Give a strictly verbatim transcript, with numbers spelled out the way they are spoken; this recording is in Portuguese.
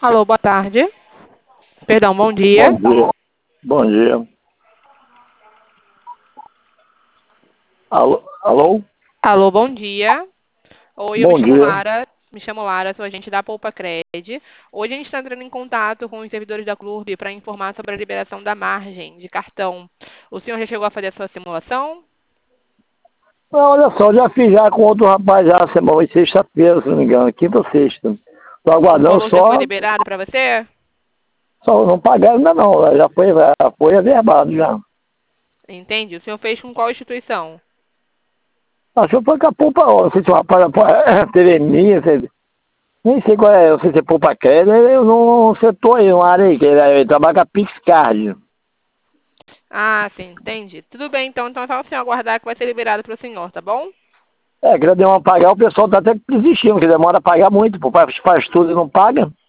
Alô, boa tarde. Perdão, bom dia. Bom dia. Bom dia. Alô? Alô? Alô, bom dia. Oi, eu me Bom chamo dia. Lara. Me chamo Lara, sou agente da Poupa Cred. Hoje a gente está entrando em contato com os servidores da Clube para informar sobre a liberação da margem de cartão. O senhor já chegou a fazer a sua simulação? Não, olha só, já fiz já com outro rapaz já, semana, sexta-feira, se não me engano, quinta ou sexta. Tô O aguardando valor já foi só, liberado para você? só não pagaram ainda não, já foi, já foi averbado já. Entende? O senhor fez com qual instituição? Acho que foi com a Poupa, ó, não sei se o rapaz teve minha, sei- nem sei qual é, não sei se é Poupa Crédito, eu não setor aí, uma área aí, que ele, ele trabalha com a PixCard. Ah, sim, entende. Tudo bem, então. Então é só o senhor aguardar que vai ser liberado para o senhor, tá bom? É, que já deu uma pagar, o pessoal tá até desistindo, que demora a pagar muito, pô, faz, faz tudo e não paga.